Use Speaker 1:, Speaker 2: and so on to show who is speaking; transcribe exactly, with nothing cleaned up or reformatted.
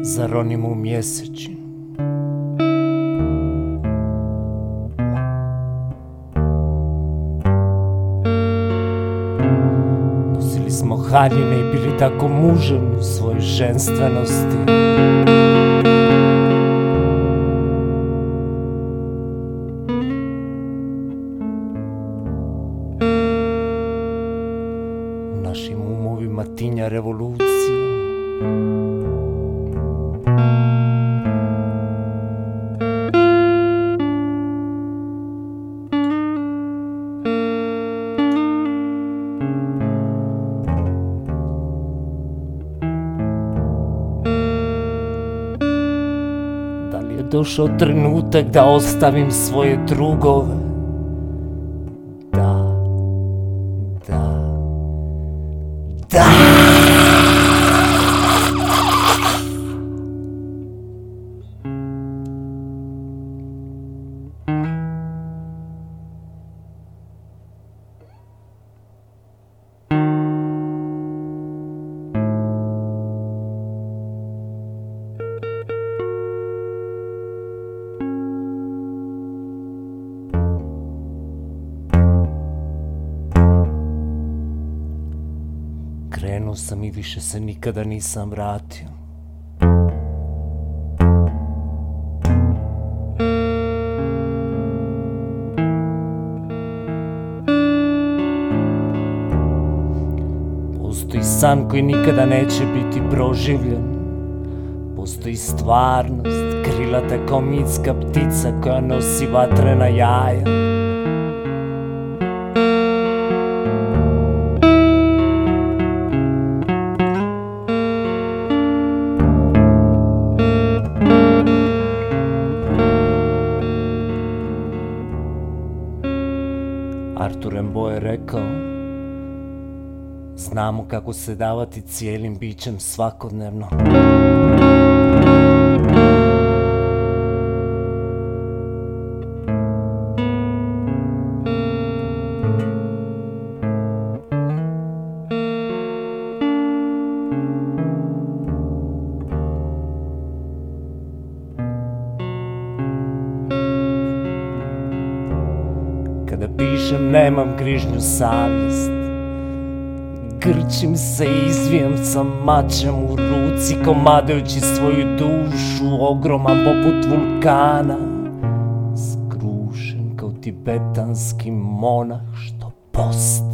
Speaker 1: zaronimo u mjeseči. Nosili smo haljine i bili tako muževni u svojoj ženstvenosti. U našim umovima tinja revolucija. Došao trenutak da ostavim svoje drugove. Da, da, da. Krenuo sam i više se nikada nisam vratio. Postoji san koji nikada neće biti proživljen. Postoji stvarnost, krilata kao mitska ptica koja nosi vatrena jaja. Arthur Rimbaud je rekao: znamo kako se davati cijelim bićem svakodnevno. Kada pišem nemam grižnju savjest, grčim se i izvijem sa mačem u ruci, komadajući svoju dušu, ogroman poput vulkana, skrušen kao tibetanski monah što posti.